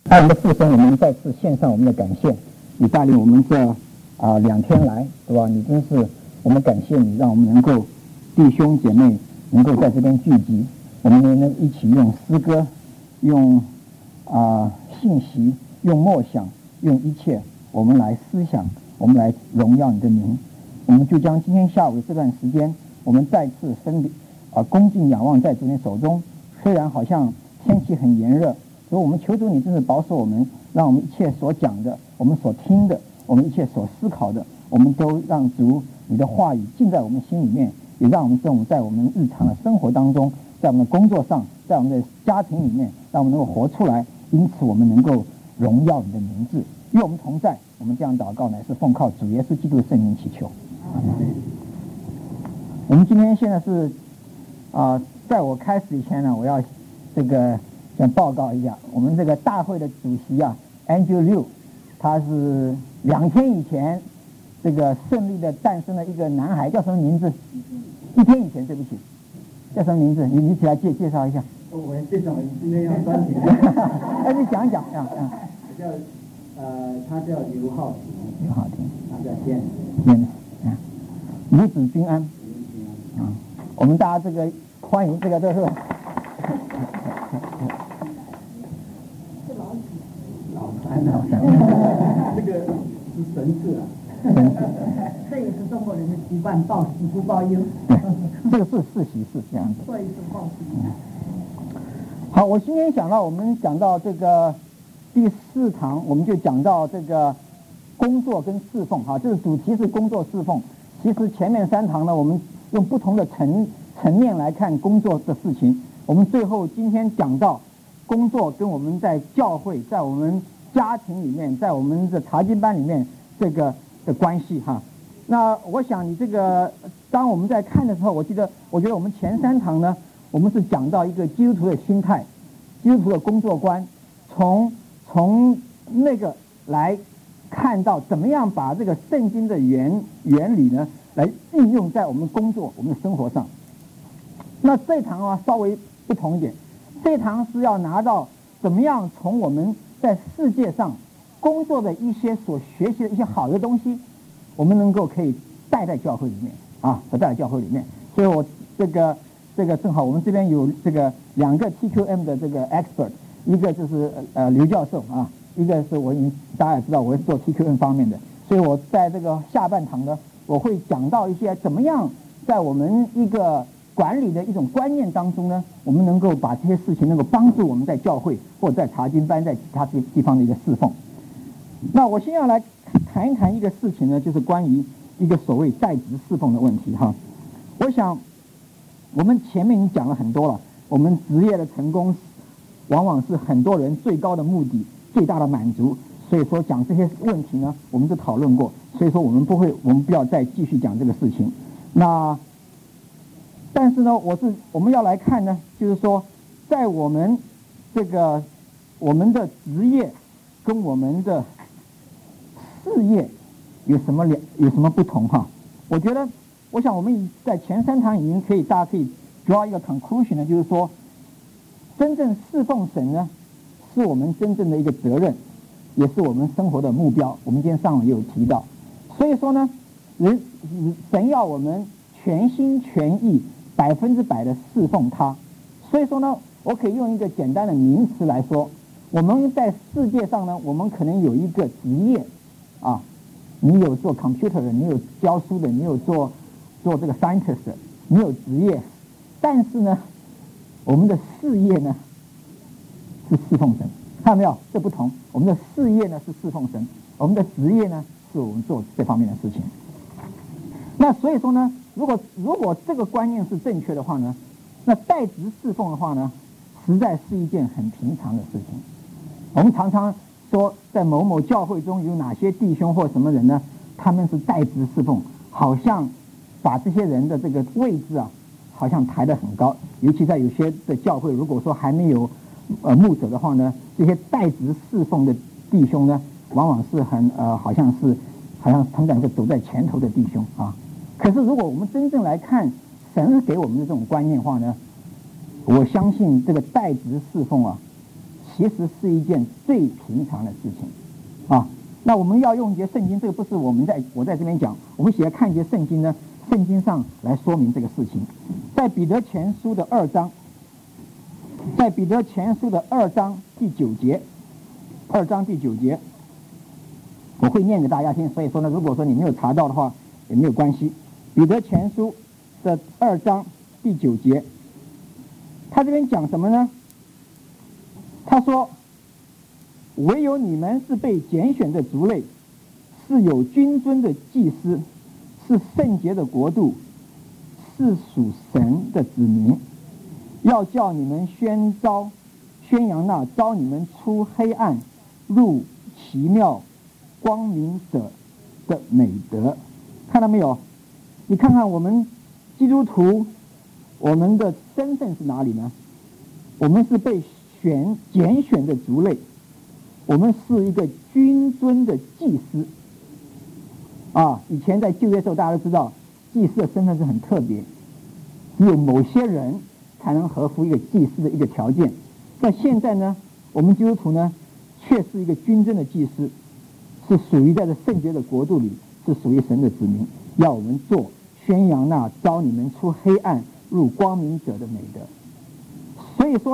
爱我们的父神，我们再次献上我们的感谢。你带领我们这2天来，对吧？你真是我们感谢你，让我们能够弟兄姐妹能够在这边聚集，我们能一起用诗歌、用信息、用默想、用一切，我们来思想，我们来荣耀你的名。我们就将今天下午的这段时间，我们再次恭敬仰望在主你手中。虽然好像天气很炎热，所以我们求主你真是保守我们，让我们一切所讲的，我们所听的，我们一切所思考的，我们都让主你的话语进在我们心里面，也让我们在我们日常的生活当中，在我们的工作上，在我们的家庭里面，让我们能够活出来。因此我们能够荣耀你的名字，与我们同在。我们这样祷告乃是奉靠主耶稣基督的圣名祈求。我们今天现在是在我开始以前呢，我要先报告一下，我们这个大会的主席Andrew Liu， 他是2天以前这个顺利的诞生了一个男孩，叫什么名字？1天以前，对不起，叫什么名字？你起来介绍一下。 我介绍，你今天要专题。 你讲一讲他叫刘浩庭，他叫天， 母子均安。我们大家这个欢迎，这个都是老三，这个是神赐这也是中国人的习惯，报喜不报忧。 这个是世袭是这样子。 做一次报喜。 好，我今天想到我们讲到这个第4堂，我们就讲到这个工作跟侍奉。这个主题是工作侍奉。其实前面3堂呢，我们用不同的层面来看工作的事情。我们最后今天讲到工作跟我们在教会、在我们家庭里面、在我们的查经班里面这个的关系那我想你这个当我们在看的时候，我觉得我们前3堂呢，我们是讲到一个基督徒的心态、基督徒的工作观，从那个来看到怎么样把这个圣经的原理呢来运用在我们工作、我们的生活上。那这堂稍微不同一点，这堂是要拿到怎么样从我们在世界上工作的一些所学习的一些好的东西，我们能够可以带在教会里面带在教会里面。所以我这个正好我们这边有这个2个 TQM 的这个 expert， 一个就是刘教授一个是大家也知道我是做 TQM 方面的，所以我在这个下半堂呢，我会讲到一些怎么样在我们一个管理的一种观念当中呢，我们能够把这些事情能够帮助我们在教会或者在查经班在其他地方的一个侍奉。那我先要来谈一谈一个事情呢，就是关于一个所谓在职侍奉的问题我想我们前面已经讲了很多了，我们职业的成功往往是很多人最高的目的、最大的满足，所以说讲这些问题呢，我们都讨论过，所以说我们不要再继续讲这个事情。但是呢，我们要来看呢，就是说在我们我们的职业跟我们的事业有什么不同我想我们在前3堂已经大家可以 draw 一个 conclusion 呢，就是说真正侍奉神呢，是我们真正的一个责任，也是我们生活的目标。我们今天上午也有提到，所以说呢，神要我们全心全意100%的侍奉他。所以说呢，我可以用一个简单的名词来说，我们在世界上呢，我们可能有一个职业你有做 computer 的，你有教书的，你有做这个 scientist 的，你有职业，但是呢，我们的事业呢是侍奉神，看到没有？这不同。我们的事业呢是侍奉神，我们的职业呢是我们做这方面的事情。那所以说呢，如果这个观念是正确的话呢，那代职侍奉的话呢，实在是一件很平常的事情。我们常常说在某某教会中有哪些弟兄或什么人呢，他们是代职侍奉，好像把这些人的这个位置好像抬得很高。尤其在有些的教会，如果说还没有牧者的话呢，这些代职侍奉的弟兄呢，往往是好像他们是走在前头的弟兄可是如果我们真正来看神给我们的这种观念的话呢，我相信这个代职侍奉其实是一件最平常的事情啊。那我们要用一节圣经，这个不是我在这边讲，我们写来看一节圣经呢，圣经上来说明这个事情。在彼得前书的2章，在彼得前书的2章第9节，2章第9节，我会念给大家听，所以说呢，如果说你没有查到的话也没有关系。彼得前书的2章第9节，他这边讲什么呢？他说，唯有你们是被拣选的族类，是有君尊的祭司，是圣洁的国度，是属神的子民，要叫你们宣扬那招你们出黑暗入奇妙光明者的美德。看到没有？你看看我们基督徒，我们的身份是哪里呢？我们是被拣选的族类，我们是一个君尊的祭司啊。以前在旧约的时候，大家都知道祭司的身份是很特别，只有某些人才能合乎一个祭司的一个条件。那现在呢，我们基督徒呢，却是一个君尊的祭司，是属于在这圣洁的国度里，是属于神的子民，要我们做宣扬那招你们出黑暗入光明者的美德。所以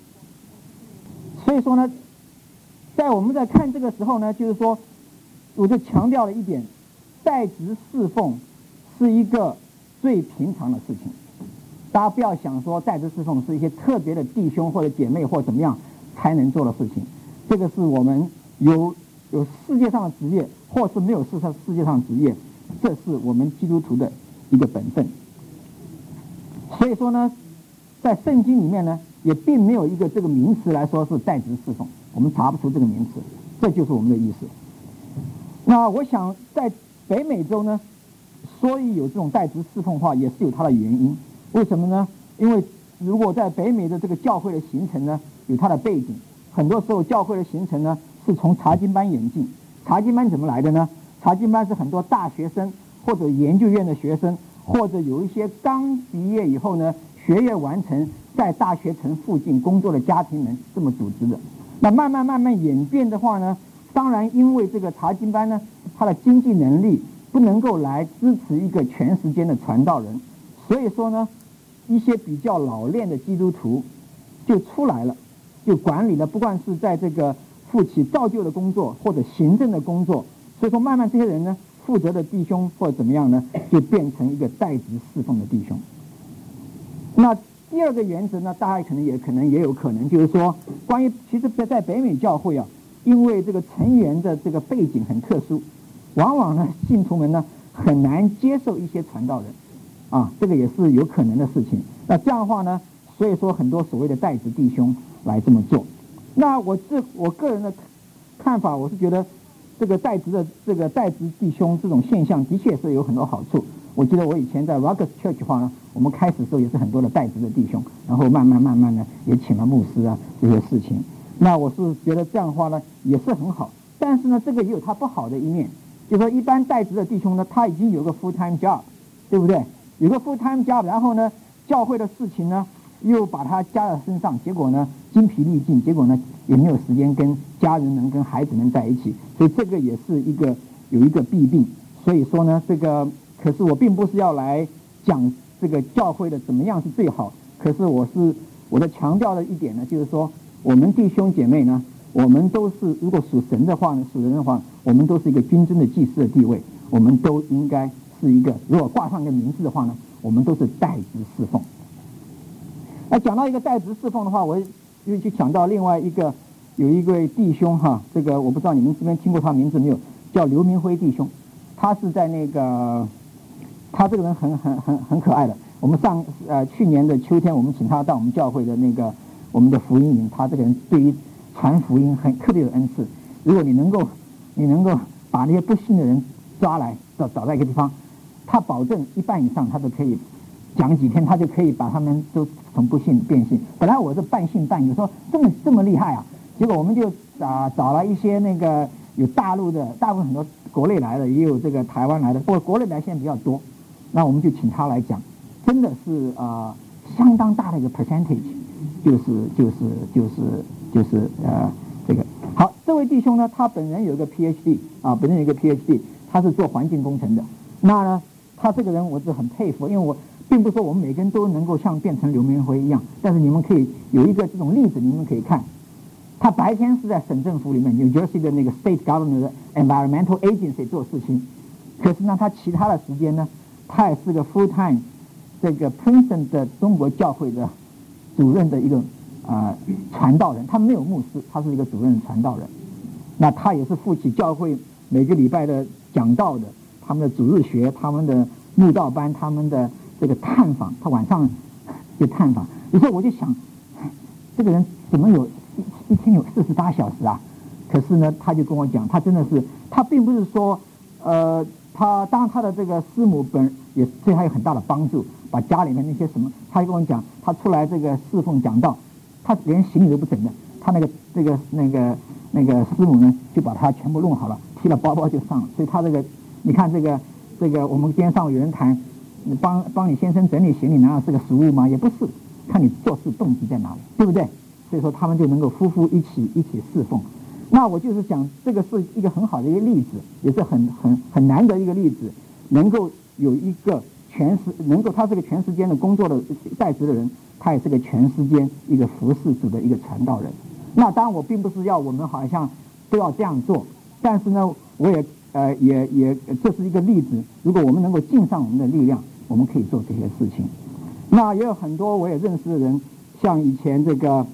说呢，在我们在看这个时候呢，就是说，我就强调了一点，代职侍奉是一个最平常的事情。大家不要想说代职侍奉是一些特别的弟兄或者姐妹或怎么样才能做的事情。这个是我们有世界上的职业，或是没有世界上的职业，这是我们基督徒的一个本分。所以说呢，在圣经里面呢，也并没有一个这个名词来说是代职侍奉，我们查不出这个名词，这就是我们的意思。那我想在北美洲呢，所以有这种代职侍奉的话，也是有它的原因。为什么呢？因为如果在北美的这个教会的形成呢，有它的背景。很多时候教会的形成呢，是从查经班演进。查经班怎么来的呢？查经班是很多大学生或者研究院的学生，或者有一些刚毕业以后呢，学业完成，在大学城附近工作的家庭人这么组织的。那慢慢演变的话呢，当然因为这个查经班呢，它的经济能力不能够来支持一个全时间的传道人，所以说呢，一些比较老练的基督徒就出来了，就管理了，不管是在这个负起造就的工作或者行政的工作。所以说慢慢这些人呢，负责的弟兄或者怎么样呢，就变成一个代职侍奉的弟兄。那第二个原则呢，大家可能也有可能就是说，关于其实在北美教会啊，因为这个成员的这个背景很特殊，往往呢信徒们呢很难接受一些传道人啊，这个也是有可能的事情。那这样的话呢，所以说很多所谓的代职弟兄来这么做。那我个人的看法，我是觉得这个代职弟兄这种现象的确是有很多好处。我记得我以前在 Ruggers Church 的话呢，我们开始的时候也是很多的代职的弟兄，然后慢慢呢也请了牧师啊这些事情。那我是觉得这样的话呢也是很好，但是呢这个也有它不好的一面，就是说一般代职的弟兄呢，他已经有个 full time job， 对不对？有个 full time job， 然后呢教会的事情呢又把他加在身上，结果呢精疲力尽，结果呢也没有时间跟家人们跟孩子们在一起，所以这个也是有一个弊病。所以说呢，这个可是我并不是要来讲这个教会的怎么样是最好，可是我的强调的一点呢，就是说我们弟兄姐妹呢，我们都是如果属神的话呢，属人的话，我们都是一个君尊的祭司的地位，我们都应该是一个，如果挂上一个名字的话呢，我们都是代职侍奉。那讲到一个代职侍奉的话，我又去讲到另外有一位弟兄哈，这个我不知道你们这边听过他名字没有，叫刘明辉弟兄。他是在他这个人很可爱的。我们去年的秋天，我们请他到我们教会的我们的福音营，他这个人对于传福音很特别有恩赐。如果你能够把那些不信的人抓来找在一个地方，他保证一半以上他都可以讲几天，他就可以把他们都从不信变信。本来我是半信半疑，说这么厉害啊，结果我们就找了一些有大陆的，大部分很多国内来的，也有这个台湾来的，不过国内来现在比较多。那我们就请他来讲，真的是相当大的一个 percentage， 就是就是这个好，这位弟兄呢，他本人有一个 PhD 啊，本人有一个 PhD， 他是做环境工程的。那呢，他这个人我是很佩服，因为我并不是说我们每个人都能够像变成刘明辉一样，但是你们可以有一个这种例子，你们可以看。他白天是在省政府里面 New Jersey 的那个 State Government 的 Environmental Agency 做事情，可是呢，他其他的时间呢，他也是个 full time 这个 Princeton 的中国教会的主任的一个传道人，他没有牧师，他是一个主任传道人。那他也是负起教会每个礼拜的讲道的，他们的主日学，他们的慕道班，他们的这个探访，他晚上就探访。有时候我就想，这个人怎么有一天有48小时啊？可是呢，他就跟我讲，他真的是，他并不是说，他当然他的这个师母也对他有很大的帮助，把家里面那些什么，他就跟我讲，他出来这个侍奉讲道，他连行李都不整的，他那个师母呢，就把他全部弄好了，提了包包就上了。所以他这个，你看这个，我们今天上午有人谈，帮你先生整理行李，难道是个俗务吗？也不是，看你做事动机在哪里，对不对？所以说他们就能够夫妇一起侍奉。那我就是讲，这个是一个很好的一个例子，也是很难得一个例子，能够有一个他是个全时间的工作的在职的人，他也是个全时间一个服侍主的一个传道人。那当然我并不是要我们好像都要这样做，但是呢，我也这是一个例子，如果我们能够尽上我们的力量，我们可以做这些事情。那也有很多我也认识的人，像以前这个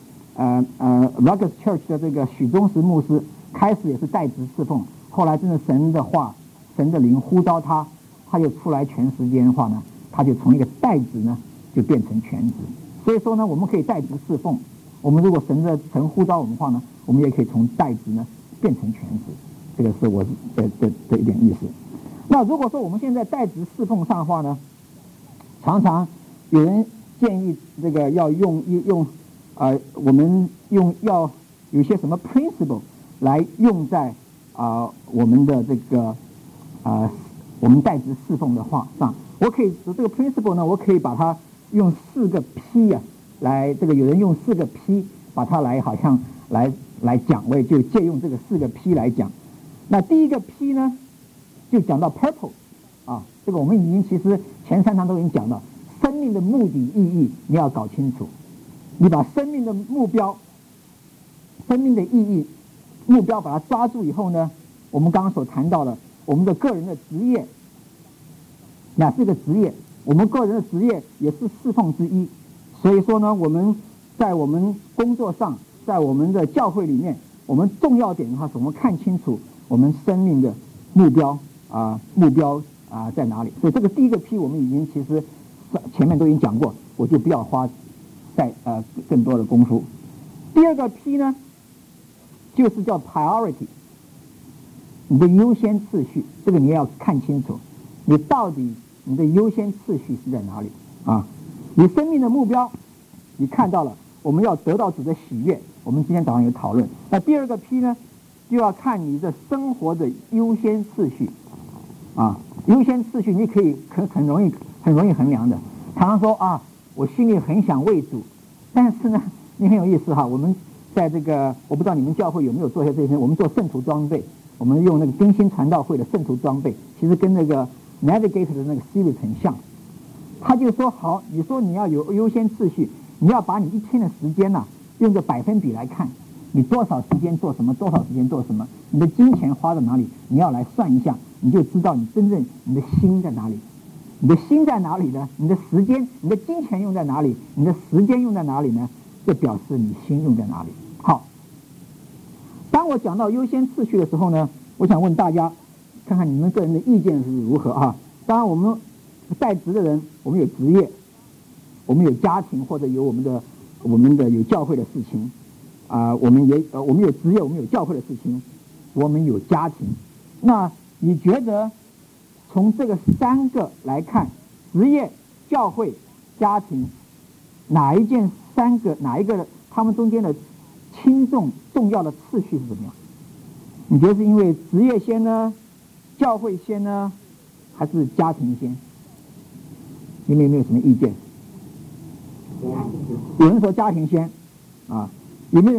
Ruggers Church 的这个许忠实牧师，开始也是代职侍奉，后来真的神的话、神的灵呼召他，他就出来全时间的话呢，他就从一个代职呢就变成全职。所以说呢，我们可以代职侍奉，我们如果神呼召我们的话呢，我们也可以从代职呢变成全职。这个是我的一点意思。那如果说我们现在代职侍奉上的话呢，常常有人建议这个要用我们要有些什么 principle 来用在我们的这个我们代职侍奉的话上。我可以这个 principle 呢，我可以把它用4个 P 来，这个有人用4个 P 把它来好像来讲，我也就借用这个4个 P 来讲。那第一个 P 呢，就讲到 purpose 这个我们已经其实前3堂都已经讲到，生命的目的意义你要搞清楚。你把生命的目标、生命的意义、目标把它抓住以后呢，我们刚刚所谈到的，我们的个人的职业，那这个职业，我们个人的职业也是侍奉之一。所以说呢，我们在我们工作上，在我们的教会里面，我们重要点的话是我们看清楚我们生命的目标在哪里。所以这个第一个 P 我们已经其实前面都已经讲过，我就不要花更多的功夫。第二个 P 呢，就是叫 priority， 你的优先次序，这个你也要看清楚，你到底你的优先次序是在哪里你生命的目标你看到了，我们要得到主的喜悦，我们今天早上有讨论。那第二个 P 呢，就要看你的生活的优先次序优先次序你可以很容易衡量的。常常说我心里很想为主，但是呢，你很有意思我们在这个，我不知道你们教会有没有做一些这些，我们做圣徒装备，我们用那个更新传道会的圣徒装备，其实跟那个 Navigator 的那个 series 很像。他就说好，你说你要有优先次序，你要把你一天的时间用个百分比来看，你多少时间做什么，多少时间做什么，你的金钱花在哪里，你要来算一下，你就知道你真正你的心在哪里。你的心在哪里呢？你的时间、你的金钱用在哪里？你的时间用在哪里呢？这表示你心用在哪里。好，当我讲到优先次序的时候呢，我想问大家，看看你们个人的意见是如何当然，我们在职的人，我们有职业，我们有家庭，或者有我们的有教会的事情我们有职业，我们有教会的事情，我们有家庭。那你觉得？从这个3个来看，职业、教会、家庭，哪一个他们中间的重要的次序是怎么样？你觉得是因为职业先呢，教会先呢，还是家庭先？你们有没有什么意见？有人说家庭先有没有人说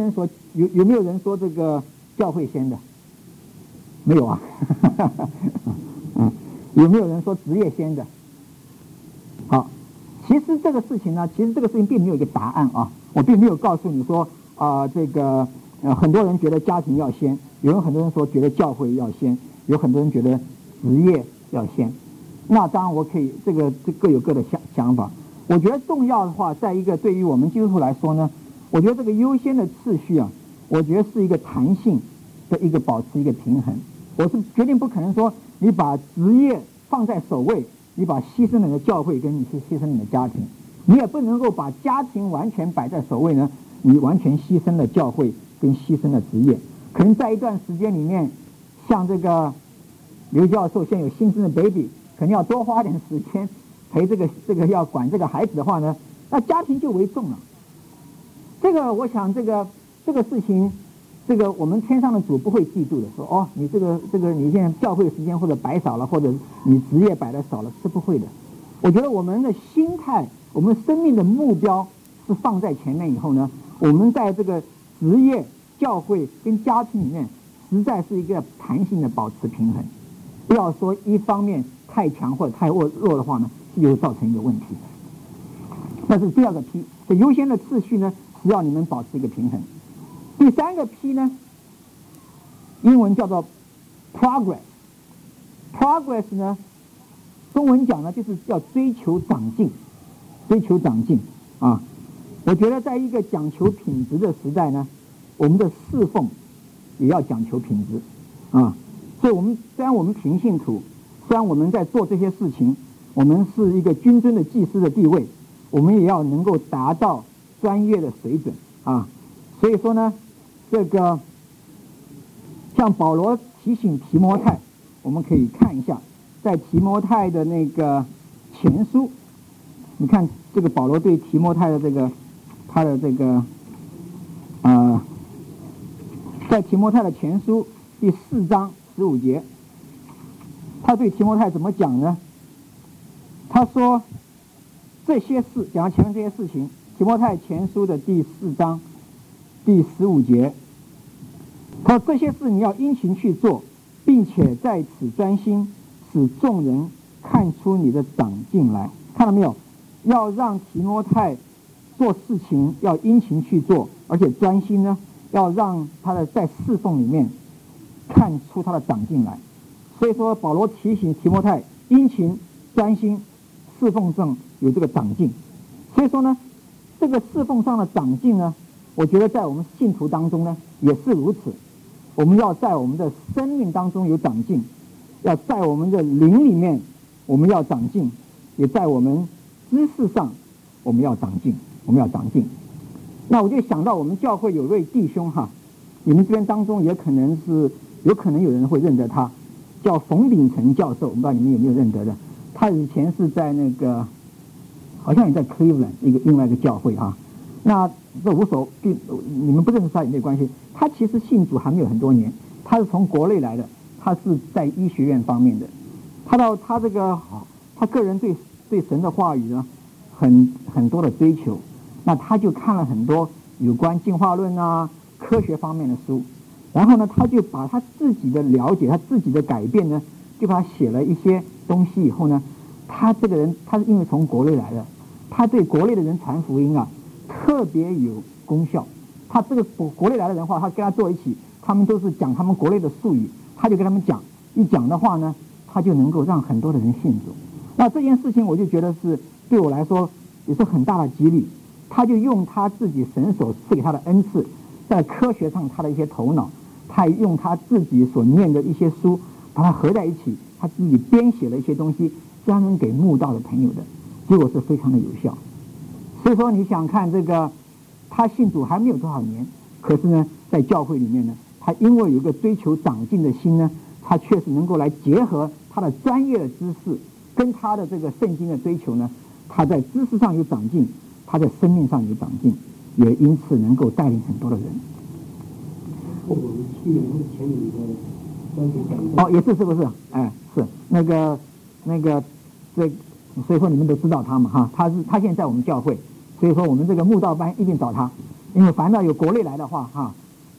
有没有人说这个教会先的？没有啊。有没有人说职业先的？好，其实这个事情呢，并没有一个答案啊。我并没有告诉你说很多人觉得家庭要先，很多人说觉得教会要先，有很多人觉得职业要先。那当然我可以这各有各的想法。我觉得重要的话，在一个对于我们基督徒来说呢，我觉得这个优先的次序啊，我觉得是一个弹性的一个保持一个平衡。我是决定不可能说你把职业放在首位，你把牺牲你的教会跟你去牺牲你的家庭，你也不能够把家庭完全摆在首位呢，你完全牺牲了教会跟牺牲了职业。可能在一段时间里面，像这个刘教授现在有新生的 baby， 可能要多花点时间陪这个要管这个孩子的话呢，那家庭就为重了。我想这个事情，我们天上的主不会嫉妒的，说你你现在教会时间或者摆少了，或者你职业摆的少了，是不会的。我觉得我们的心态，我们生命的目标是放在前面以后呢，我们在这个职业、教会跟家庭里面，实在是一个弹性的保持平衡。不要说一方面太强或者太弱的话呢，就造成一个问题。那是第二个 P， 这优先的次序呢，是要你们保持一个平衡。第三个 P 呢，英文叫做 progress。progress 呢，中文讲呢，就是要追求长进啊。我觉得在一个讲求品质的时代呢，我们的侍奉也要讲求品质啊。所以虽然我们平信徒，虽然我们在做这些事情，我们是一个君尊的祭司的地位，我们也要能够达到专业的水准啊。所以说呢，像保罗提醒提摩太，我们可以看一下，在提摩太的那个前书，你看这个保罗对提摩太的在提摩太的前书第4章15节，他对提摩太怎么讲呢？他说这些事，讲前面这些事情，提摩太前书的第4章第15节，他说这些事你要殷勤去做，并且在此专心，使众人看出你的长进来。看到没有？要让提摩太做事情要殷勤去做，而且专心呢，要让他在侍奉里面看出他的长进来。所以说保罗提醒提摩太殷勤专心，侍奉上有这个长进。所以说呢，这个侍奉上的长进呢，我觉得在我们信徒当中呢也是如此。我们要在我们的生命当中有长进，要在我们的灵里面我们要长进，也在我们知识上我们要长进。那我就想到我们教会有位弟兄哈，你们这边当中有可能有人会认得他，叫冯秉成教授，我不知道你们有没有认得的。他以前是在好像也在 Cleveland 另外一个教会哈。那这你们不认识他也没有关系。他其实信主还没有很多年，他是从国内来的，他是在医学院方面的。他个人对神的话语呢很多的追求，那他就看了很多有关进化论啊、科学方面的书，然后呢，他就把他自己的了解、他自己的改变呢，就把他写了一些东西以后呢，他这个人他是因为从国内来的，他对国内的人传福音啊特别有功效。他这个国内来的人话，他跟他坐一起，他们都是讲他们国内的术语，他就跟他们讲，一讲的话呢，他就能够让很多的人信主。那这件事情我就觉得是对我来说也是很大的激励。他就用他自己神所赐给他的恩赐，在科学上他的一些头脑，他也用他自己所念的一些书把它合在一起，他自己编写了一些东西专门给慕道的朋友的，结果是非常的有效。所以说你想看他信主还没有多少年，可是呢在教会里面呢，他因为有一个追求长进的心呢，他确实能够来结合他的专业的知识跟他的这个圣经的追求呢，他在知识上有长进，他在生命上有长进，也因此能够带领很多的人。 我们去年前有一个专题讲座也是不是？是所以说你们都知道他嘛哈，他现在在我们教会，所以说我们这个慕道班一定找他，因为凡到有国内来的话哈，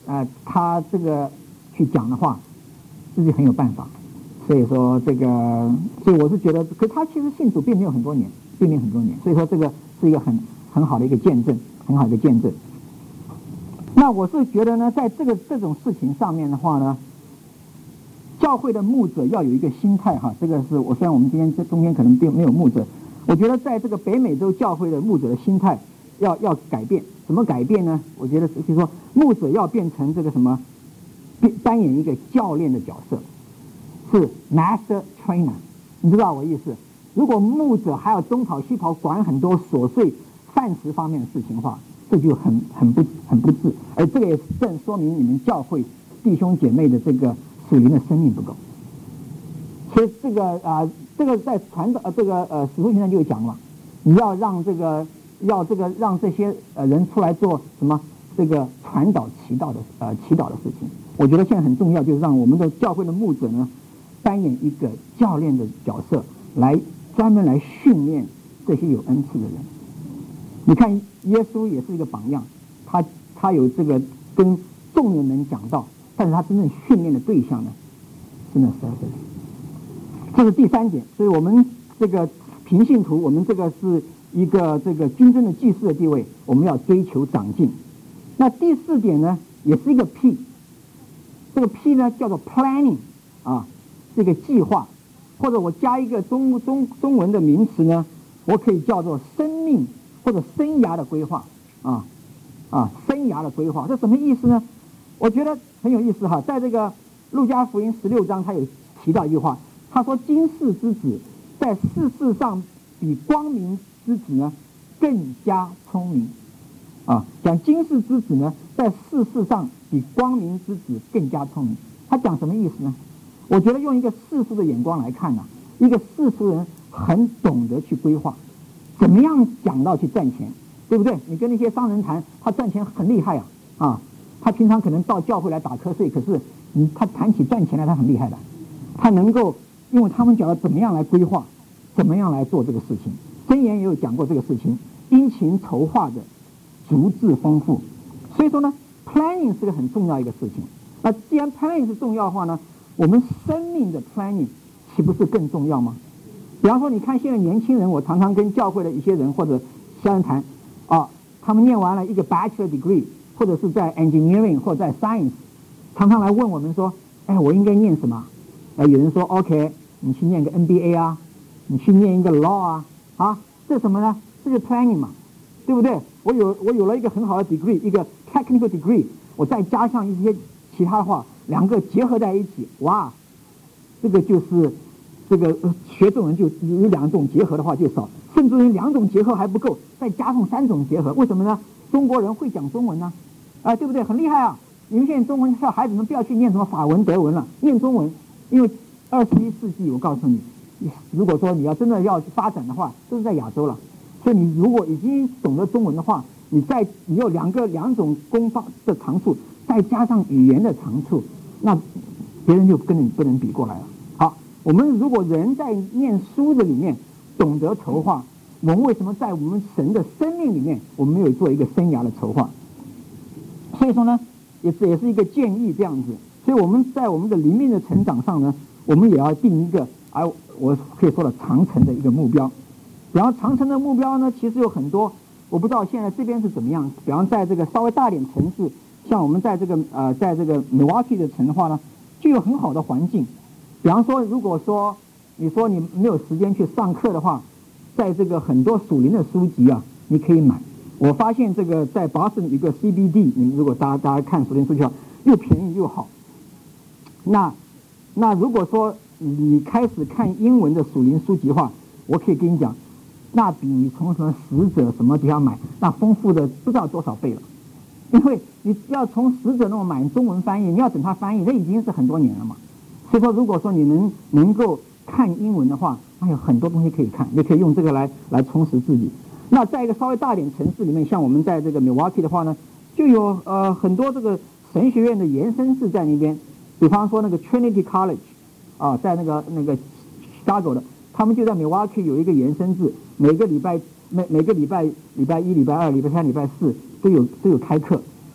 他这个去讲的话，自己很有办法。所以说所以我是觉得，可他其实信主并没有很多年，所以说这个是一个很好的一个见证，很好的一个见证。那我是觉得呢，在这种事情上面的话呢，教会的牧者要有一个心态哈，这个是虽然我们今天这中间可能并没有牧者，我觉得在这个北美洲教会的牧者的心态要改变。怎么改变呢？我觉得就是说牧者要变成这个什么，扮演一个教练的角色，是 master trainer。你知道我意思？如果牧者还要东跑西跑，管很多琐碎饭食方面的事情的话，这就很不智。而这个也正说明你们教会弟兄姐妹的这个属灵的生命不够。所以这个在传道使徒行传就有讲了，你要让让这些人出来做什么这个传导祈祷的事情。我觉得现在很重要，就是让我们的教会的牧者呢扮演一个教练的角色，专门来训练这些有恩赐的人。你看耶稣也是一个榜样，他有这个跟众人能讲道，但是他真正训练的对象呢是那12个人。这是第3点。所以我们这个平信徒，我们这个是一个这个君尊的祭司的地位，我们要追求长进。那第4点呢，也是一个 P， 这个 P 呢叫做 planning 这个计划，或者我加一个中文的名词呢，我可以叫做生命或者生涯的规划生涯的规划。这什么意思呢？我觉得很有意思哈。在这个路加福音16章，他有提到一句话，他说今世之子在世上比光明之子呢更加聪明讲今世之子呢在世上比光明之子更加聪明。他讲什么意思呢？我觉得用一个世俗的眼光来看一个世俗人很懂得去规划，怎么样讲到去赚钱，对不对？你跟那些商人谈，他赚钱很厉害他平常可能到教会来打瞌睡，可是他谈起赚钱来，他很厉害的。他能够，因为他们讲了怎么样来规划，怎么样来做这个事情。箴言也有讲过这个事情，殷勤筹划的足智丰富。所以说呢 ，planning 是个很重要一个事情。那既然 planning 是重要的话呢，我们生命的 planning 岂不是更重要吗？比方说，你看现在年轻人，我常常跟教会的一些人或者家人谈他们念完了一个 bachelor degree， 或者是在 engineering 或者在 science， 常常来问我们说，我应该念什么？有人说 OK， 你去念个 MBA 你去念一个 law 这什么呢？这是 planning 嘛，对不对？我有了一个很好的 degree， 一个 technical degree， 我再加上一些其他的话，两个结合在一起，哇，这个就是这个学中文就有2种结合的话就少，甚至于2种结合还不够，再加上3种结合。为什么呢？中国人会讲中文呢，对不对？很厉害你们现在中文校孩子们不要去念什么法文、德文了，念中文，因为21世纪，我告诉你，如果说你要真的要发展的话，都是在亚洲了。所以你如果已经懂得中文的话，你有两种功法的长处，再加上语言的长处，那别人就跟你不能比过来了。好，我们如果人在念书的里面懂得筹划，我们为什么在我们神的生命里面，我们没有做一个生涯的筹划？所以说呢，也是一个建议这样子。所以我们在我们的灵命的成长上呢，我们也要定一个我可以说的长程的一个目标。然后长程的目标呢，其实有很多，我不知道现在这边是怎么样。比方在这个稍微大点城市，像我们在这个Milwaukee 的城的话呢，就有很好的环境。比方说，如果说你说你没有时间去上课的话，在这个很多属灵的书籍你可以买。我发现这个在巴士有一个 CBD， 你们如果大家看属灵书籍又便宜又好。那如果说你开始看英文的属灵书籍的话，我可以跟你讲，那比你从什么使者什么地方买，那丰富的不知道多少倍了。因为你要从使者那种买中文翻译，你要等他翻译，那已经是很多年了嘛。所以说，如果说你能够看英文的话，那有很多东西可以看，你可以用这个来充实自己。那在一个稍微大点城市里面，像我们在这个 Milwaukee 的话呢，就有很多这个神学院的延伸室在那边。比方说那个 Trinity College 在那个 Chicago 的，他们就在 Milwaukee 有一个延伸制，每个礼拜1、礼拜2、礼拜3、礼拜4都有开课。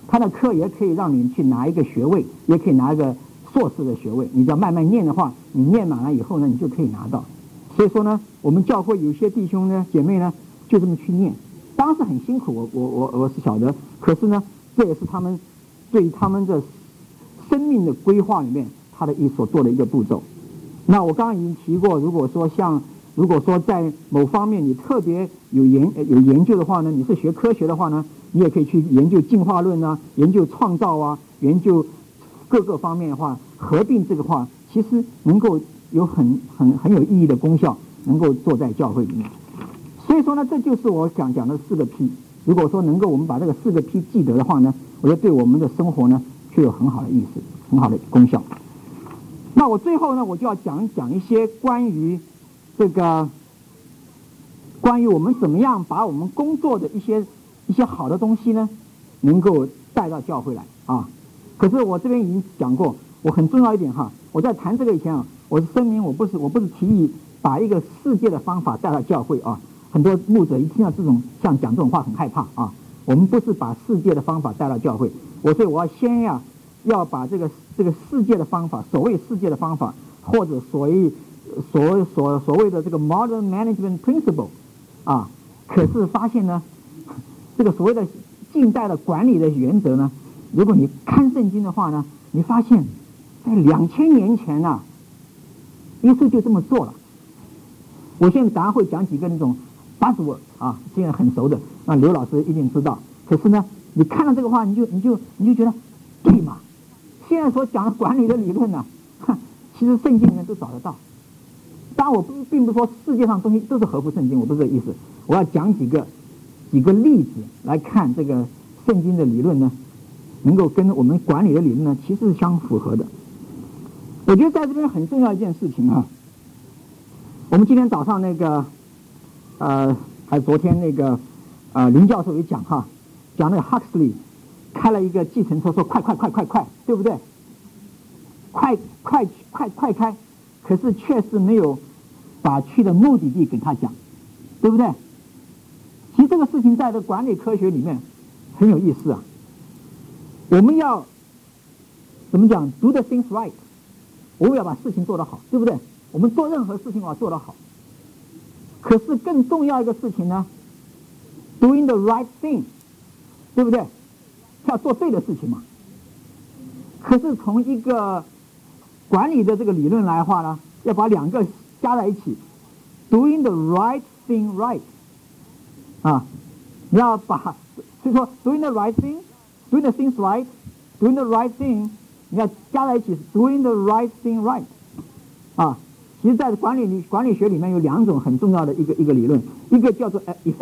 他的课也可以让你去拿一个学位，也可以拿一个硕士的学位。你只要慢慢念的话，你念满了以后呢，你就可以拿到。所以说呢，我们教会有些弟兄呢、姐妹呢，就这么去念，当然是很辛苦，我是晓得。可是呢，这也是他们对他们的生命的规划里面，他的所做的一个步骤。那我刚刚已经提过，如果说在某方面你特别有研究的话呢，你是学科学的话呢，你也可以去研究进化论啊，研究创造啊，研究各个方面的话，合并这个话，其实能够有很有意义的功效，能够做在教会里面。所以说呢，这就是我讲的4个 P。如果说能够我们把这个4个 P 记得的话呢，我觉得对我们的生活呢，就有很好的意思，很好的功效。那我最后呢，我就要讲一些关于我们怎么样把我们工作的一些好的东西呢，能够带到教会来啊。可是我这边已经讲过，我很重要一点哈，我在谈这个以前啊，我是声明我不是提议把一个世界的方法带到教会啊。很多牧者一听到讲这种话很害怕啊。我们不是把世界的方法带到教会，所以我要先要把这个世界的方法，所谓世界的方法，或者所谓的这个 modern management principle 啊，可是发现呢，这个所谓的近代的管理的原则呢，如果你看圣经的话呢，你发现在2000年前啊，耶稣就这么做了。我现在当然会讲几个那种 buzzword 啊，现在很熟的，那刘老师一定知道。可是呢，你看到这个话，你就觉得对嘛？现在所讲的管理的理论呢，其实圣经里面都找得到。当然，我并不是说世界上东西都是合乎圣经，我不是这个意思。我要讲几个例子来看这个圣经的理论呢，能够跟我们管理的理论呢，其实是相符合的。我觉得在这边很重要一件事情啊，我们今天早上还昨天林教授也讲讲那个 Huxley 开了一个计程车，说快，对不对？快开，可是确实没有把去的目的地给他讲，对不对？其实这个事情在这管理科学里面很有意思啊。我们要怎么讲 ？Do the things right， 我们要把事情做得好，对不对？我们做任何事情要做得好。可是更重要一个事情呢 ，doing the right thing， 对不对？要做对的事情嘛。可是从一个管理的这个理论来的话呢，要把2个加在一起 ，doing the right thing right， 啊，你要把，所以说 doing the right thing，doing the things right，doing the right thing， 你要加在一起 ，doing the right thing right， 啊。其实，在管理学里面有2种很重要的一个理论，一个叫做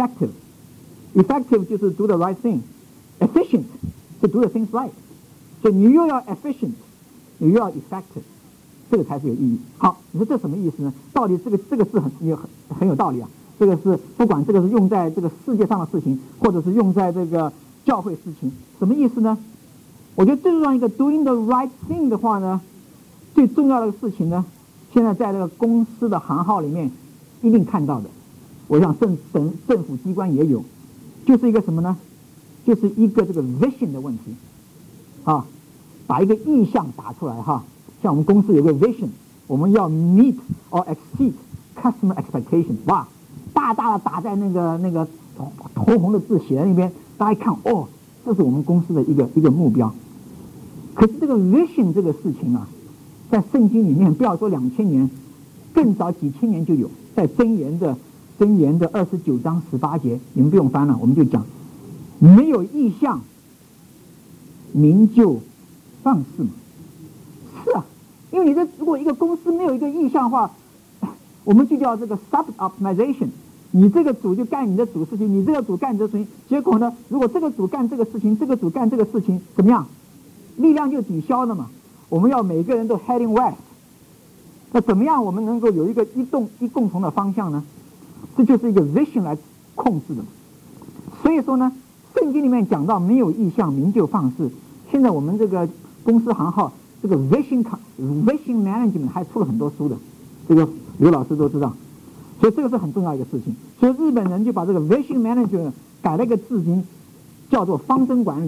effective 就是 do the right thing，efficient 是 do the things right， 所以你又要 efficient， 你又要 effective， 这个才是有意义。好，你说这什么意思呢？到底这个是很有道理啊。这个是不管这个是用在这个世界上的事情，或者是用在这个教会事情，什么意思呢？我觉得最重要一个 doing the right thing 的话呢，最重要的事情呢，现在在这个公司的行号里面一定看到的，我想政府机关也有，就是一个什么呢？就是一个这个 vision 的问题，啊，把一个意向打出来哈。像我们公司有个 vision， 我们要 meet or exceed customer expectation， 哇，大大的打在那个红红的字写在那边，大家一看哦，这是我们公司的一个目标。可是这个 vision 这个事情啊，在圣经里面，不要说2000年，更早几千年就有，在箴言的29章18节，你们不用翻了，我们就讲，没有意向，民就放肆嘛。是啊，因为如果一个公司没有一个意向的话，我们就叫这个 sub-optimization， 你这个组就干你的组事情，你这个组干你的事情，结果呢，如果这个组干这个事情，这个组干这个事情，怎么样？力量就抵消了嘛。我们要每个人都 heading west， 那怎么样我们能够有一共同的方向呢？这就是一个 vision 来控制的。所以说呢，圣经里面讲到没有意向，民就放肆。现在我们这个公司行号这个 vision management 还出了很多书的，这个刘老师都知道，所以这个是很重要一个事情。所以日本人就把这个 vision management 改了一个字形，叫做方针管理。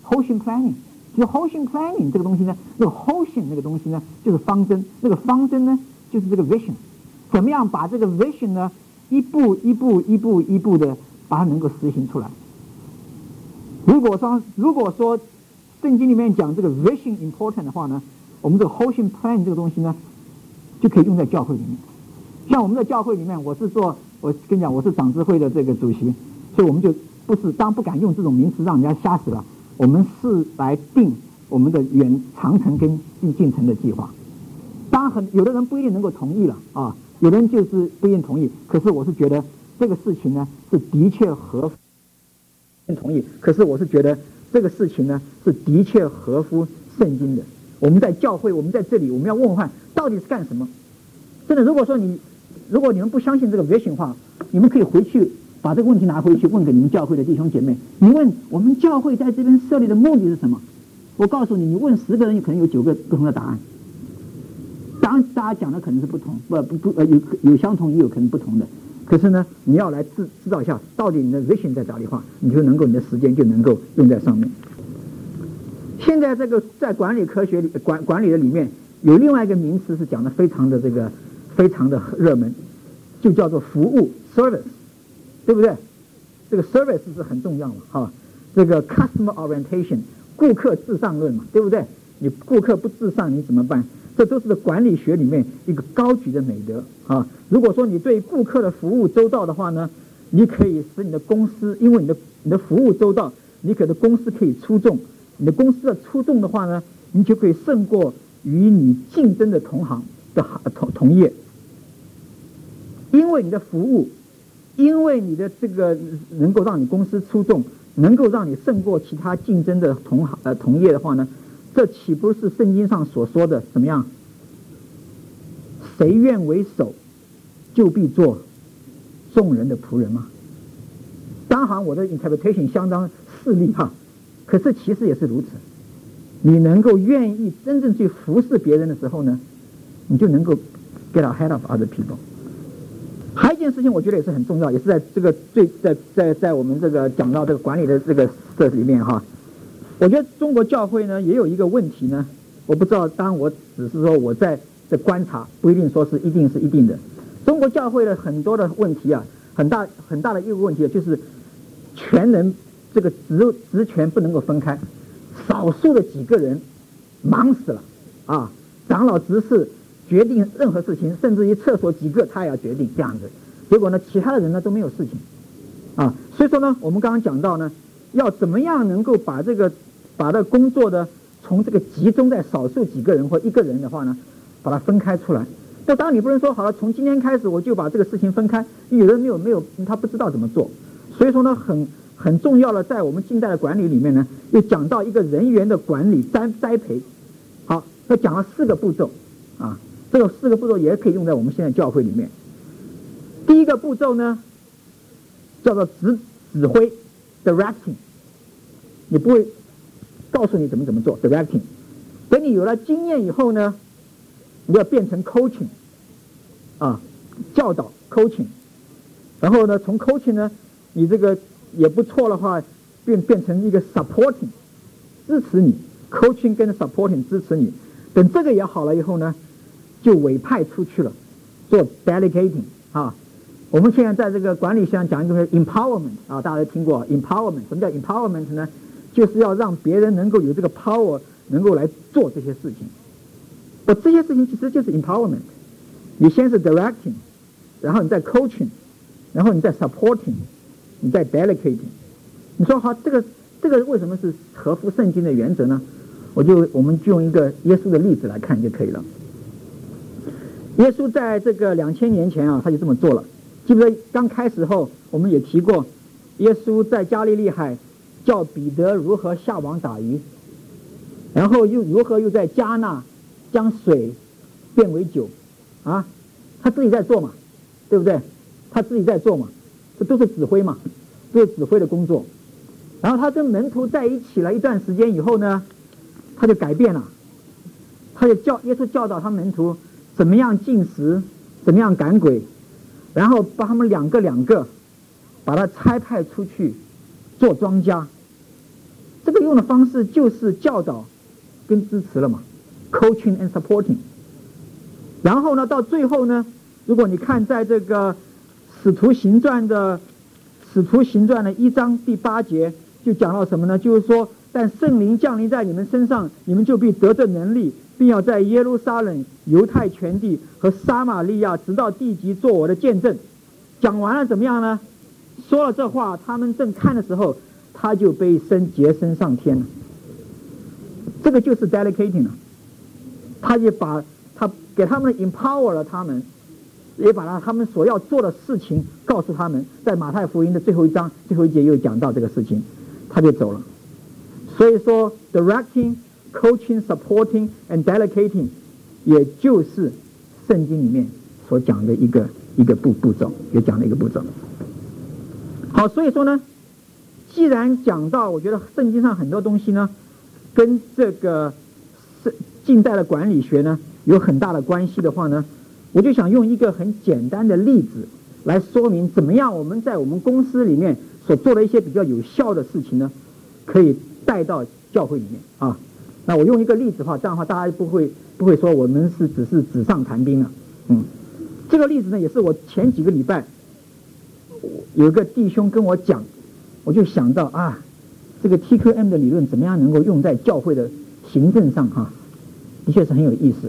Hoshin planning。其实 Hoshin planning 这个东西呢，那个 Hoshin 那个东西呢，就是方针，那个方针呢，就是这个 vision， 怎么样把这个 vision 呢，一步的把它能够实行出来。如果说圣经里面讲这个 vision important 的话呢，我们这个 Hoshin plan 这个东西呢，就可以用在教会里面。像我们在教会里面，我跟你讲，我是长执会的这个主席，所以我们就不敢用这种名词让人家吓死了。我们是来定我们的长程跟近程的计划。当然有的人不一定能够同意了啊，有人就是不一定同意。可是我是觉得这个事情呢是的确合乎同意。可是我是觉得这个事情呢是的确合乎圣经的。我们在教会，我们在这里，我们要问问到底是干什么？真的，如果你们不相信这个 vision 话，你们可以回去把这个问题拿回去问给你们教会的弟兄姐妹。你问我们教会在这边设立的目的是什么？我告诉你，你问10个人，可能有9个不同的答案。当然，大家讲的可能是不同，有相同，也有可能不同的。可是呢，你要来知道一下，到底你的 vision 在哪里话，你就能够你的时间就能够用在上面。现在这个在管理科学里管理的里面，有另外一个名词是讲的非常的热门，就叫做服务 service， 对不对？这个 service 是很重要的哈。这个 customer orientation 顾客至上论嘛，对不对？你顾客不至上你怎么办？这都是管理学里面一个高举的美德啊。如果说你对顾客的服务周到的话呢，你可以使你的公司，因为你的服务周到，你的公司可以出众。你的公司的出众的话呢，你就可以胜过与你竞争的同行的同业。因为你的服务，因为你的这个能够让你公司出众，能够让你胜过其他竞争的同业的话呢，这岂不是圣经上所说的怎么样？谁愿为首，就必做众人的仆人吗？当然，我的 interpretation 相当势利哈，可是其实也是如此。你能够愿意真正去服侍别人的时候呢，你就能够 get ahead of other people。还有一件事情，我觉得也是很重要，也是在这个在我们这个讲到这个管理的这里面哈。我觉得中国教会呢也有一个问题呢，我不知道，当然我只是说我在观察，不一定说是一定的。中国教会的很多的问题啊，很大的一个问题就是权人这个职权不能够分开，少数的几个人忙死了啊，长老执事决定任何事情，甚至于厕所几个他也要决定这样子，结果呢其他的人呢都没有事情啊。所以说呢，我们刚刚讲到呢，要怎么样能够把这个工作的从这个集中在少数几个人或一个人的话呢，把它分开出来。那当然你不能说好了，从今天开始我就把这个事情分开，有人没有他不知道怎么做。所以说呢，很重要的，在我们近代的管理里面呢，又讲到一个人员的管理栽培。好，那讲了4个步骤啊，这个4个步骤也可以用在我们现在教会里面。第一个步骤呢，叫做指挥 directing， 你不会告诉你怎么做 directing， 等你有了经验以后呢，你要变成 coaching 啊，教导 coaching， 然后呢，从 coaching 呢，你这个也不错的话，变成一个 supporting， 支持你 coaching 跟 supporting 支持你。等这个也好了以后呢，就委派出去了，做 delegating 啊。我们现在在这个管理上讲一个 empowerment 啊，大家都听过 empowerment。什么叫 empowerment 呢？就是要让别人能够有这个 power， 能够来做这些事情。这些事情其实就是 empowerment。你先是 directing， 然后你再 coaching， 然后你再 supporting， 你再 delegating。你说好，这个为什么是合乎圣经的原则呢？我们就用一个耶稣的例子来看就可以了。耶稣在这个2000年前啊，他就这么做了。记不记得刚开始后我们也提过，耶稣在加利利海叫彼得如何下网打鱼，然后又如何又在加纳将水变为酒啊，他自己在做嘛，对不对？他自己在做嘛，这都是指挥嘛，都是指挥的工作。然后他跟门徒在一起了一段时间以后呢，他就改变了，他就耶稣教导他门徒怎么样进食，怎么样赶鬼，然后把他们两个把他差派出去做庄稼。 这个用的方式就是教导跟支持了嘛 ，coaching and supporting。然后呢，到最后呢，如果你看在这个使徒行传的1章第8节，就讲到什么呢？就是说，但圣灵降临在你们身上，你们就必得着能力，并要在耶路撒冷、犹太全地和撒玛利亚，直到地极，做我的见证。讲完了怎么样呢？说了这话，他们正看的时候，他就被接升上天了。这个就是 delegating 了，他就把他给他们 empower 了他们，也把他们所要做的事情告诉他们。在马太福音的最后1章最后1节又讲到这个事情，他就走了。所以说 directing, coaching, supporting and delegating 也就是圣经里面所讲的一个步骤，也讲了一个步骤。好，所以说呢，既然讲到我觉得圣经上很多东西呢跟这个近代的管理学呢有很大的关系的话呢，我就想用一个很简单的例子来说明怎么样我们在我们公司里面所做的一些比较有效的事情呢，可以带到教会里面啊。那我用一个例子的话，这样的话大家不会说我们只是纸上谈兵了。这个例子呢，也是我前几个礼拜有一个弟兄跟我讲，我就想到啊，这个 TQM 的理论怎么样能够用在教会的行政上的确是很有意思。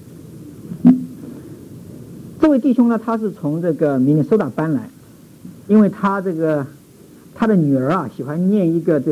这位弟兄呢，他是从这个明尼苏达搬来，因为他的女儿喜欢念一个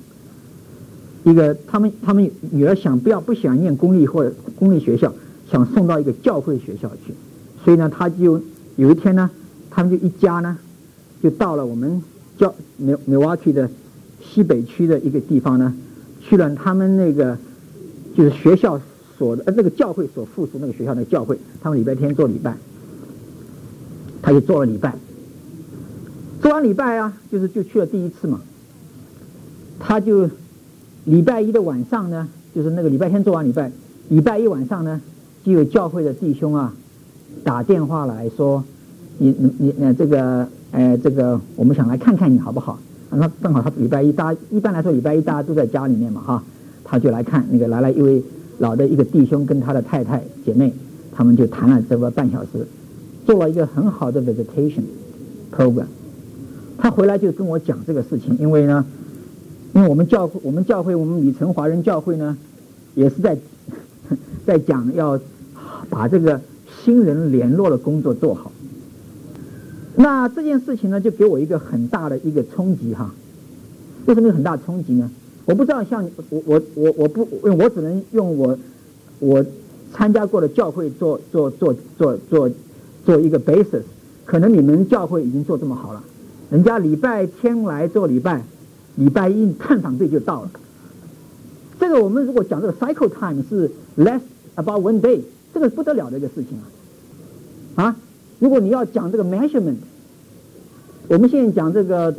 他们女儿不想念公立或者公立学校，想送到一个教会学校去，所以呢，他就有一天呢，他们就一家呢，就到了我们Milwaukee 的西北区的一个地方呢，去了他们那个就是学校所的那个教会所附属那个学校的教会，他们礼拜天做礼拜，他就做了礼拜，做完礼拜就去了第1次嘛，他就礼拜1的晚上呢，就是那个礼拜天做完礼拜，礼拜1晚上呢，就有教会的弟兄打电话来说，你这个我们想来看看你好不好？那正好他礼拜1，一般来说礼拜1大家都在家里面嘛他就来看来了一位老的一个弟兄跟他的太太姐妹，他们就谈了这个半小时，做了一个很好的 visitation program。他回来就跟我讲这个事情，因为我们教会我们里城华人教会呢，也是在讲要把这个新人联络的工作做好。那这件事情呢，就给我一个很大的一个冲击为什么有很大的冲击呢？我不知道，像我只能用我参加过的教会做一个 basis， 可能你们教会已经做这么好了，人家礼拜天来做礼拜，礼拜1探访队就到了。这个我们如果讲这个 cycle time 是 less about 1 day， 这个不得了的一个事情如果你要讲这个 measurement， 我们现在讲这个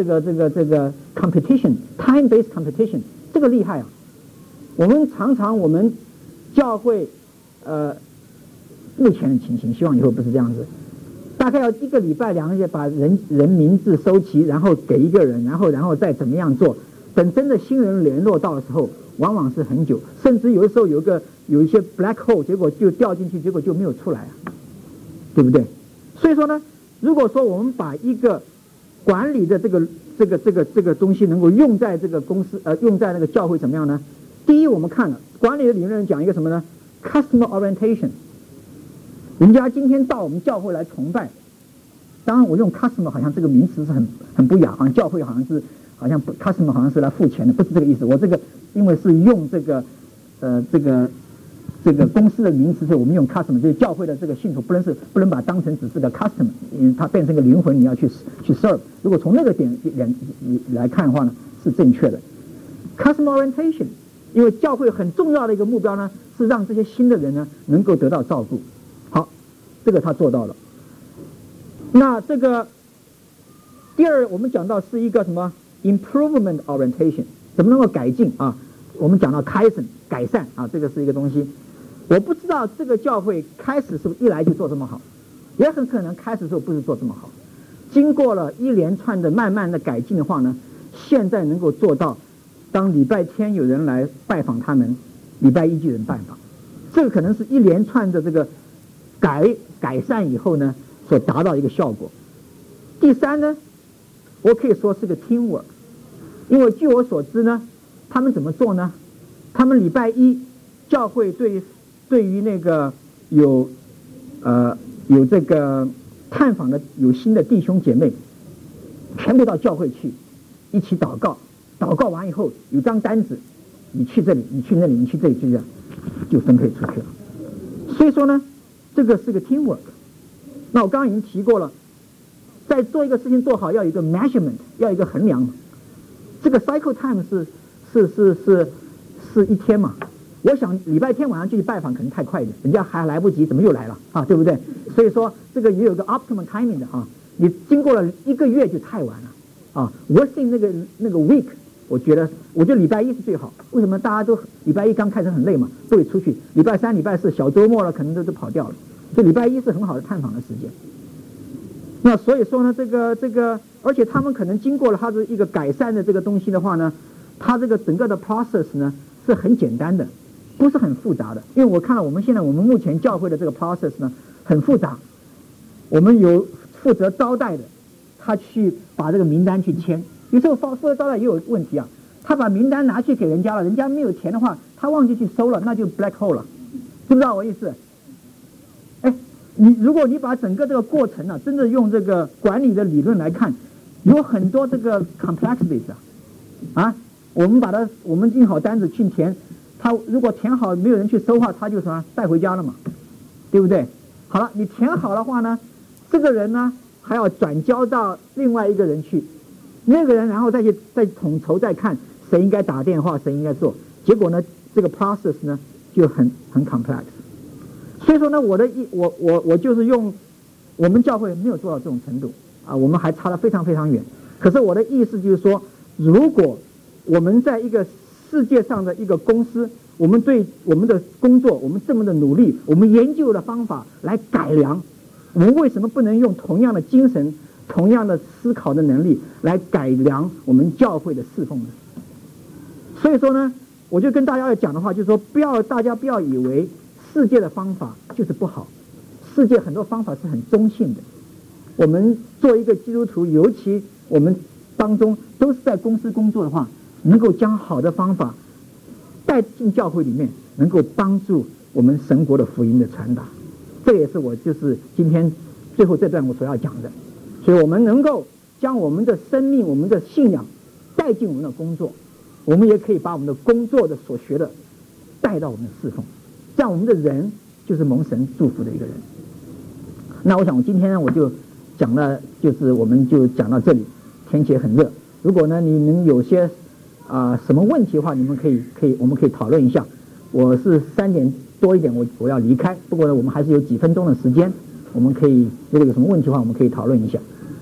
competition time based competition， 这个厉害我们我们教会目前的情形，希望以后不是这样子，大概要1个礼拜2个月把人名字收齐，然后给一个人，然后再怎么样做，等真的新人联络到的时候，往往是很久，甚至有的时候有一些 black hole， 结果就掉进去，结果就没有出来对不对？所以说呢，如果说我们把一个管理的这个东西能够用在这个公司用在那个教会怎么样呢？第一，我们看了管理的理论讲一个什么呢？ customer orientation， 人家今天到我们教会来崇拜，当然我用 customer 好像这个名词是很不雅，好像教会好像 customer 好像是来付钱的，不是这个意思。我这个因为是用这个公司的名词，所以我们用 customer， 就是教会的这个信徒不能把它当成只是个 customer， 因为它变成个灵魂，你要去 serve。如果从那个点来看的话呢，是正确的。customer orientation， 因为教会很重要的一个目标呢，是让这些新的人呢能够得到照顾。好，这个他做到了。那这个第二，我们讲到是一个什么 improvement orientation， 怎么能够改进我们讲到改善这个是一个东西。我不知道这个教会开始是不是一来就做这么好，也很可能开始的时候不是做这么好，经过了一连串的慢慢的改进的话呢，现在能够做到当礼拜天有人来拜访他们，礼拜一就有人拜访。这个可能是一连串的这个改善以后呢，所达到一个效果。第三呢，我可以说是个 teamwork， 因为据我所知呢，他们怎么做呢？他们礼拜一教会对于那个有这个探访的有新的弟兄姐妹，全部到教会去一起祷告，祷告完以后有张单子，你去这里，你去那里，你去这里，就这样就分配出去了。所以说呢，这个是个 teamwork。那我刚刚已经提过了，在做一个事情做好要有一个 measurement， 要有一个衡量嘛。这个 cycle time 是一天嘛。我想礼拜天晚上就去拜访可能太快一点，人家还来不及，怎么又来了啊？对不对？所以说这个也有个 optimum timing 的啊。你经过了1个月就太晚了啊。Within 那个 week， 我觉得礼拜一是最好。为什么？大家都礼拜一刚开始很累嘛，不会出去。礼拜三、礼拜四小周末了，可能都跑掉了。所以礼拜一是很好的探访的时间。那所以说呢，这个，而且他们可能经过了他的一个改善的这个东西的话呢，他这个整个的 process 呢是很简单的，不是很复杂的。因为我看了我们目前教会的这个 process 呢很复杂，我们有负责招待的，他去把这个名单去签，有时候负责招待也有问题啊，他把名单拿去给人家了，人家没有填的话，他忘记去收了，那就 black hole 了，知不知道我意思？如果你把整个这个过程真的用这个管理的理论来看，有很多这个 complexities 我们印好单子去填，他如果填好没有人去收的话，他就什么带回家了嘛，对不对？好了，你填好的话呢，这个人呢还要转交到另外一个人去，那个人然后再统筹再看谁应该打电话，谁应该做，结果呢这个 process 呢就很 complex。所以说呢，我就是用我们教会没有做到这种程度啊，我们还差得非常非常远。可是我的意思就是说，如果我们在一个世界上的一个公司，我们对我们的工作，我们这么的努力，我们研究的方法来改良，我们为什么不能用同样的精神、同样的思考的能力来改良我们教会的侍奉呢？所以说呢，我就跟大家要讲的话，就是说大家不要以为世界的方法就是不好，世界很多方法是很中性的。我们做一个基督徒，尤其我们当中都是在公司工作的话，能够将好的方法带进教会里面，能够帮助我们神国的福音的传达。这也是我就是今天最后这段我所要讲的。所以我们能够将我们的生命、我们的信仰带进我们的工作，我们也可以把我们的工作的所学的带到我们的侍奉。这样我们的人就是蒙神祝福的一个人。那我想我今天呢我就讲了，就是我们就讲到这里。天气很热，如果呢你们有些什么问题的话，你们我们可以讨论一下。我是3点多一点我要离开，不过呢我们还是有几分钟的时间，我们可以如果有什么问题的话，我们可以讨论一下。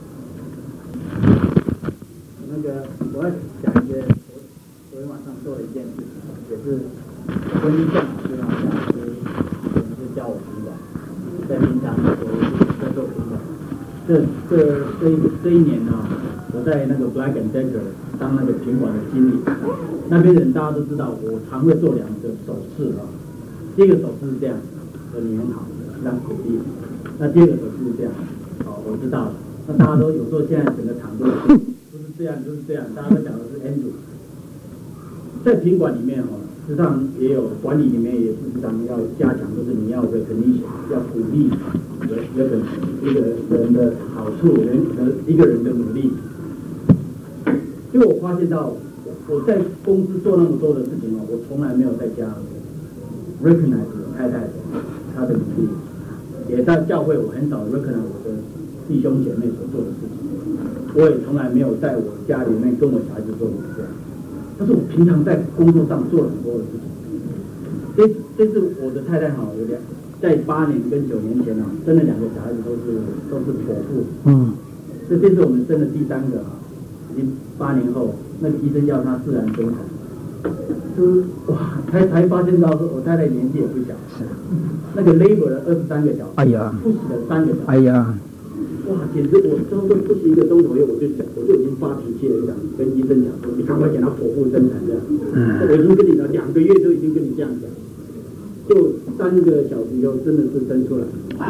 那个我要讲一些昨天晚上做了一件事情，也是婚姻上对吧？也是教我平管，在平常我在做平管。这一年呢，我在那个 Black and Decker 当那个品管的经理，那边人大家都知道，我常会做2个手势啊。第一个手势是这样，说你很好，让鼓励。那第二个手势是这样，我知道了。那大家都有时候现在整个场都是这样，就是这样，大家都讲的是 Andrew。在品管里面事实上也有管理里面也事实上要加强，就是你要recognition，要鼓励一个人的好处，一个人的努力。因为我发现到我在公司做那么多的事情我从来没有在家 recognize 我太太她的努力，也在教会我很少 recognize 我的弟兄姐妹所做的事情，我也从来没有在我家里面跟我小孩子做这样。但是我平常在工作上做了很多的事情。这次我的太太在8年跟9年前生了2个小孩子，都是剖腹。所以这次我们生了第3个已经8年后，那个医生要她自然生产，就是哇，才发现到说我太太年纪也不小，那个 labor 了23个小时，哎呀，不死了3个小时，哎呀， 哇，简直我差不多不是1个钟头以后，我就已经发脾气了，跟医生讲说，你赶快给他剖腹生产这样。我已经跟你了2个月就已经跟你这样讲，就3个小时以后真的是生出来。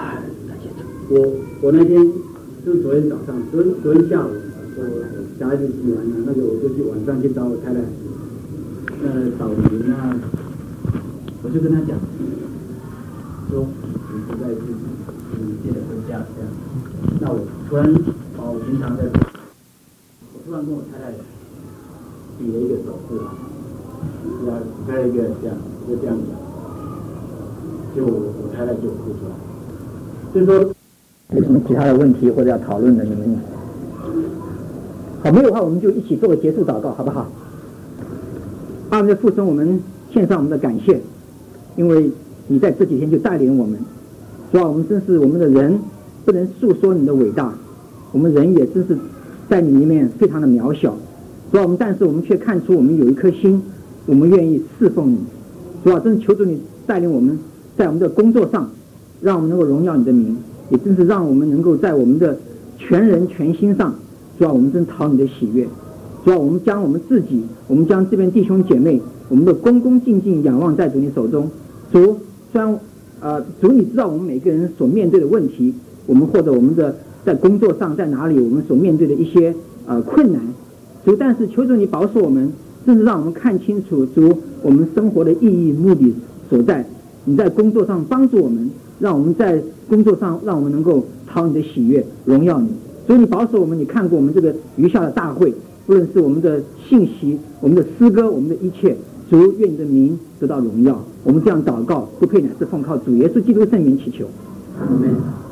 我那天就是昨天早上，昨天下午，我小孩子洗完了，那个我就去晚上去找我太太，找您啊，我就跟他讲，说你实在是你记得回家这样。那我突然把我平常的，我突然跟我太太比了一个手势啊，开了一个这样，就这样讲，结果我太太就哭出来，就是说有什么其他的问题或者要讨论的，你们好，没有的话我们就一起做个结束祷告，好不好？阿们的父神，我们献上我们的感谢，因为你在这几天就带领我们，主啊，我们真是我们的人不能诉说你的伟大，我们人也真是在你里面非常的渺小，主啊，但是我们却看出我们有一颗心，我们愿意侍奉你，主啊，真是求主你带领我们在我们的工作上，让我们能够荣耀你的名，也真是让我们能够在我们的全人全心上，主啊，我们真讨你的喜悦，主啊，我们将我们自己，我们将这边弟兄姐妹，我们的恭恭敬敬仰望在主你手中。主，虽然主你知道我们每个人所面对的问题，我们或者我们的在工作上在哪里，我们所面对的一些困难，主，但是求主你保守我们，甚至让我们看清楚主我们生活的意义目的所在。你在工作上帮助我们，让我们在工作上让我们能够讨你的喜悦，荣耀你。主，你保守我们，你看过我们这个余下的大会，不论是我们的信息、我们的诗歌、我们的一切，主，愿你的名得到荣耀。我们这样祷告，不配乃是奉靠主耶稣基督圣名祈求，阿们。